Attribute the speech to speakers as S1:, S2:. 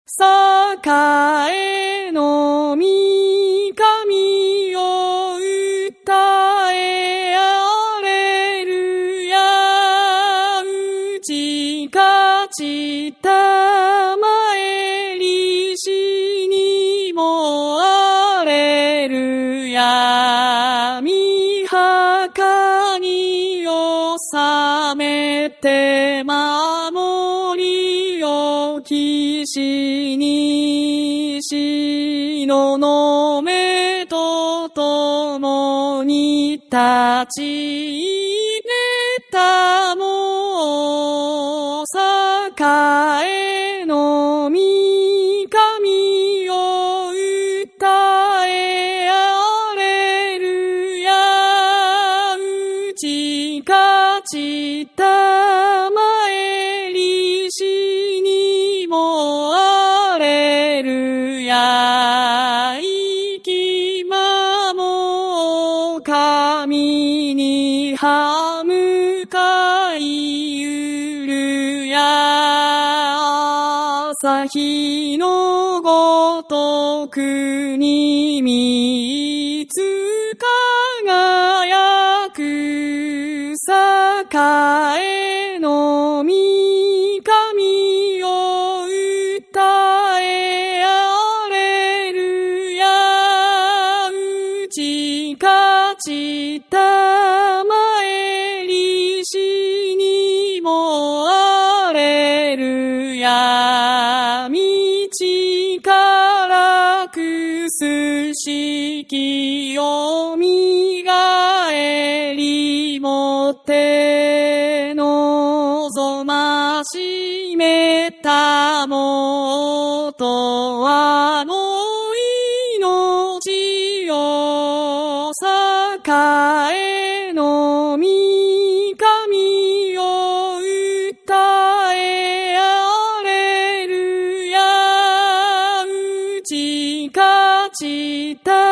S1: 栄の御神を歌えアレルヤ。打ち勝ちたまえりしにもアレルヤ。御墓に収めて守りをきしにしののめとともに立ち入れたも栄の御神を歌えアレルヤ。打ち勝ちたまえりしにもアレルヤ。生き守神に歯向かいゆるや。朝日のごとくにみつ輝く栄の御神を歌えアレルヤ。打ち勝ちたまえりしにもアレルヤ。道からくすしきをみがえりもって望ましめたもとはの命を栄の御神を歌えアレルヤ。打ち勝ちた